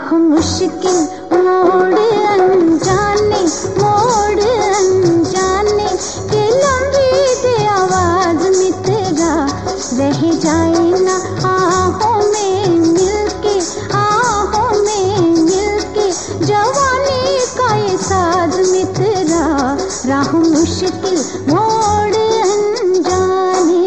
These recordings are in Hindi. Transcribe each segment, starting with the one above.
राह मुश्किल मोड़ अनजाने, मोड़ अनजाने के लंबी दे आवाज मित्रा, रह जाए ना आहों में मिलके, आहों में मिलके जवानी का ये साज मित्रा, राह मुश्किल मोड़ अनजाने।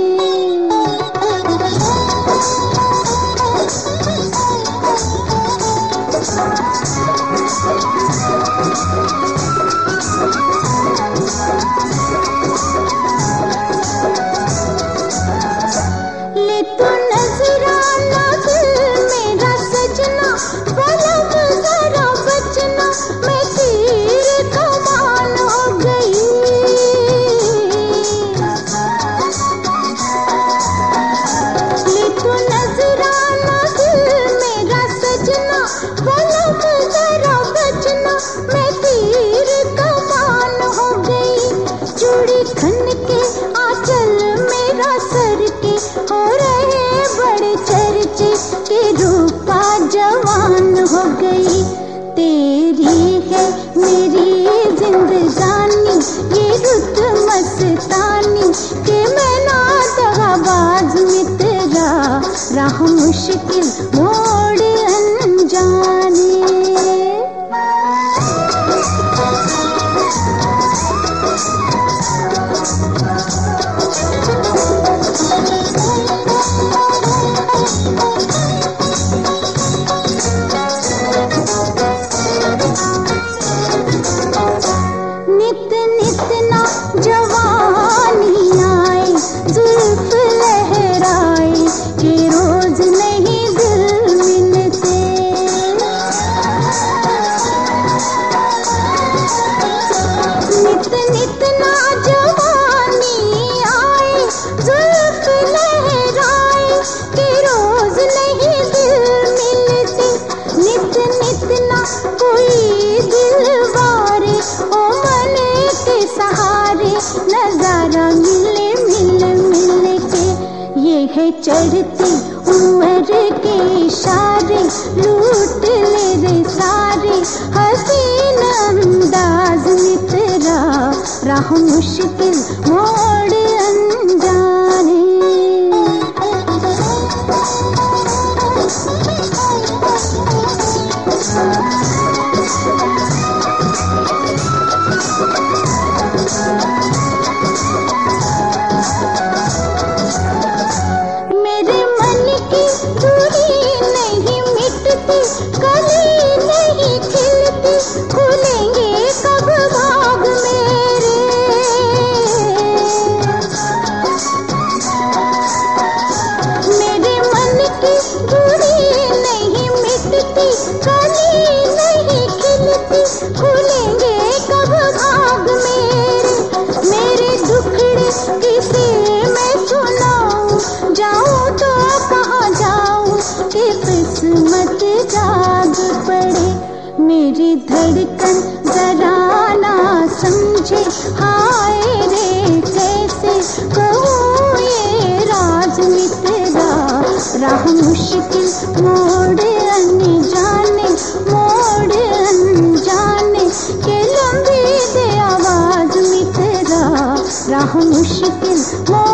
ले तो नजराना दिल मेरा सजना, पलक जरा बचना, मैं तीर कमान हो गई। ले तो नजराना दिल मेरा सजना, पलक जरा बचना, मैं तीर कमान हो गई। चूड़ी खन के आंचल मेरा सर के, हो रहे बड़े चर्चे के रूपा जवान हो गई। तेरी है मेरी जिंदगानी, ये रुत मस्तानी के मैं ना दगाबाज मित्रा, राह मुश्किल मोड़ अनजाने। नित नित ना जवानी आए, जुल्फ लहराए कि रोज नहीं दिल मिलते। नित नित ना जवानी आए, जुल्फ लहराए कि रोज नहीं दिल मिलते। नित नित ना कोई दिलवारे, ओ मन के सहारे नजारा मिले मिल मिल के। ये है चढ़ती उम्र के इशारे, लूट ले रे सारे हसीन अंदाज मित्रा, राह मुश्किल मोड़ अनजाने। मेरे मन की दूरी नहीं मिटती, कली नहीं खिलती, खुलेंगे कब भाग मेरे। मेरे मन की दूरी नहीं मिटती, कली नहीं खिलती, खुलेंगे कब भाग मेरे। मेरे दुखड़े किसे मैं सुनाऊं, जाऊं तो कहाँ जाऊं कि किस्मत जाग पड़े। मेरी धड़कन जरा ना समझे, हाय रे कैसे कहूँ ये राज मित्रा, राह मुश्किल मोड़ अनजाने, मोड़ अनजाने के लंबी दे आवाज मित्रा, राह मुश्किल मोड़